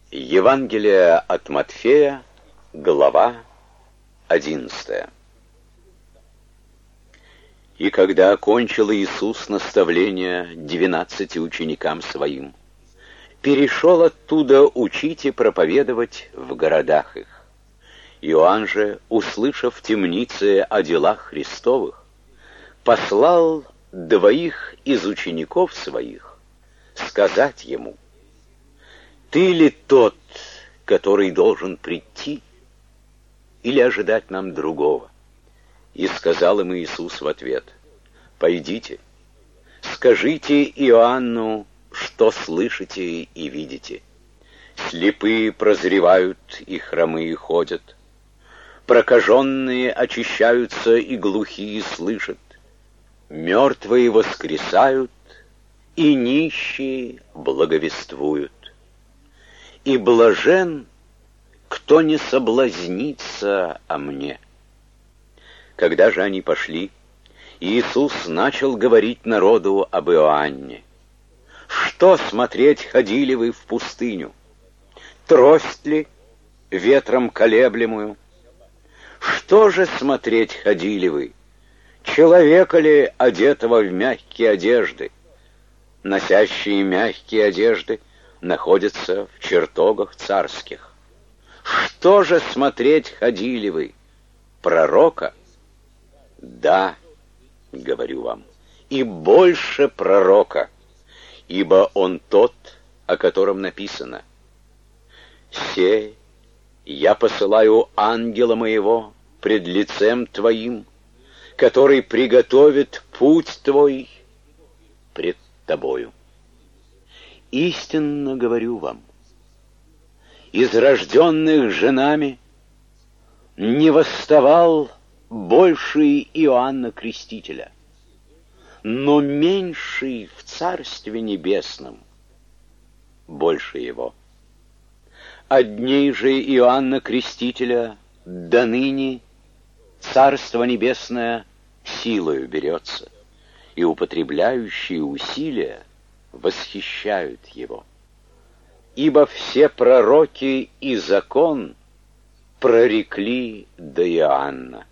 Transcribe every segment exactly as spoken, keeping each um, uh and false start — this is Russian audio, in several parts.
Евангелие от Матфея, глава одиннадцатая. И когда окончил Иисус наставление двенадцати ученикам Своим, перешел оттуда учить и проповедовать в городах их. Иоанн же, услышав в темнице о делах Христовых, послал двоих из учеников Своих сказать Ему: «Ты ли тот, который должен прийти, или ожидать нам другого?» И сказал им Иисус в ответ: «Пойдите, скажите Иоанну, что слышите и видите. Слепые прозревают, и хромые ходят, прокаженные очищаются, и глухие слышат, мертвые воскресают, и нищие благовествуют. И блажен, кто не соблазнится о мне». Когда же они пошли, Иисус начал говорить народу об Иоанне. «Что смотреть ходили вы в пустыню? Трость ли, ветром колеблемую? Что же смотреть ходили вы? Человека ли, одетого в мягкие одежды? Носящие мягкие одежды находятся в чертогах царских. Что же смотреть ходили вы? Пророка? Да, говорю вам, и больше пророка, ибо он тот, о котором написано: «Се, я посылаю ангела моего пред лицем твоим, который приготовит путь твой пред тобою». Истинно говорю вам, из рожденных женами не восставал больший Иоанна Крестителя, но меньший в Царстве Небесном больше его. От дней же Иоанна Крестителя до ныне Царство Небесное силою берется, и употребляющие усилия восхищают его. Ибо все пророки и закон прорекли до Иоанна.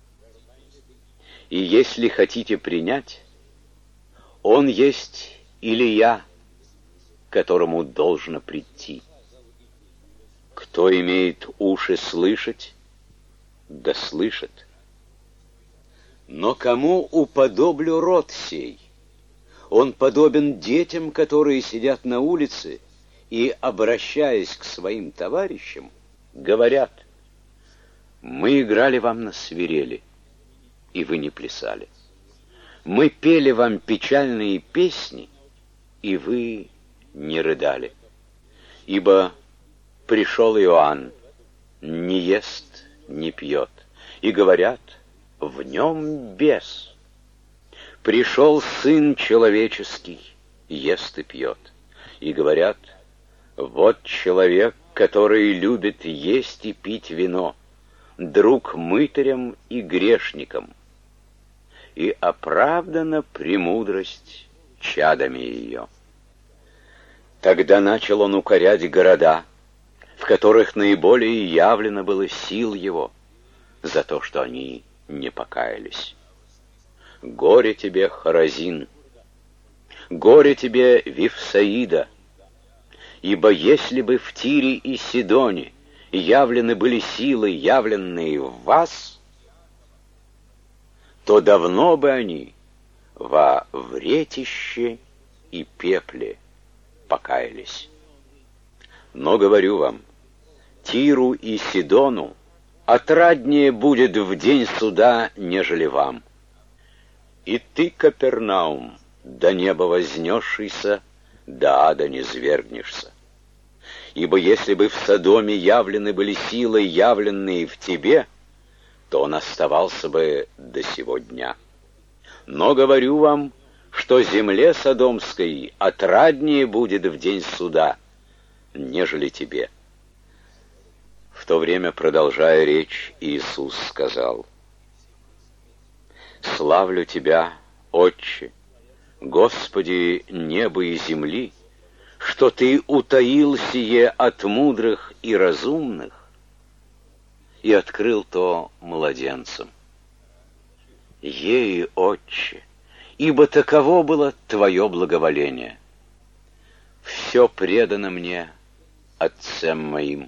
И если хотите принять, он есть Илия, которому должно прийти. Кто имеет уши слышать, да слышит. Но кому уподоблю род сей? Он подобен детям, которые сидят на улице и, обращаясь к своим товарищам, говорят: «Мы играли вам на свирели, и вы не плясали. Мы пели вам печальные песни, и вы не рыдали. Ибо пришел Иоанн, не ест, не пьет, и говорят: в нем бес. Пришел Сын Человеческий, ест и пьет, и говорят: вот человек, который любит есть и пить вино, друг мытарям и грешникам. И оправдана премудрость чадами ее». Тогда начал он укорять города, в которых наиболее явлено было сил его, за то, что они не покаялись. «Горе тебе, Хоразин! Горе тебе, Вифсаида! Ибо если бы в Тире и Сидоне явлены были силы, явленные в вас, то давно бы они во вретище и пепле покаялись. Но говорю вам, Тиру и Сидону отраднее будет в день суда, нежели вам. И ты, Капернаум, до неба вознесшийся, до ада не свергнешься. Ибо если бы в Содоме явлены были силы, явленные в тебе, то он оставался бы до сего дня. Но говорю вам, что земле Содомской отраднее будет в день суда, нежели тебе». В то время, продолжая речь, Иисус сказал: «Славлю Тебя, Отче, Господи неба и земли, что ты утаил сие от мудрых и разумных и открыл то младенцам. Ей, Отче, ибо таково было Твое благоволение. Все предано мне Отцем моим,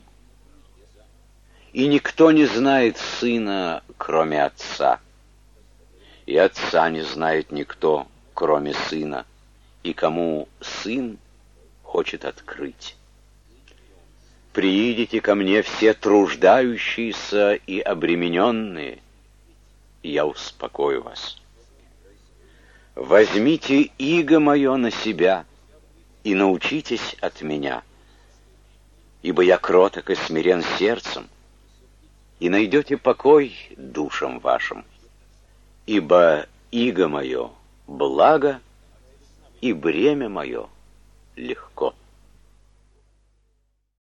и никто не знает Сына, кроме Отца, и Отца не знает никто, кроме Сына, и кому Сын хочет открыть. Приидите ко мне все труждающиеся и обремененные, и я успокою вас. Возьмите иго мое на себя и научитесь от меня, ибо я кроток и смирен сердцем, и найдете покой душам вашим, ибо иго мое благо, и бремя мое легко.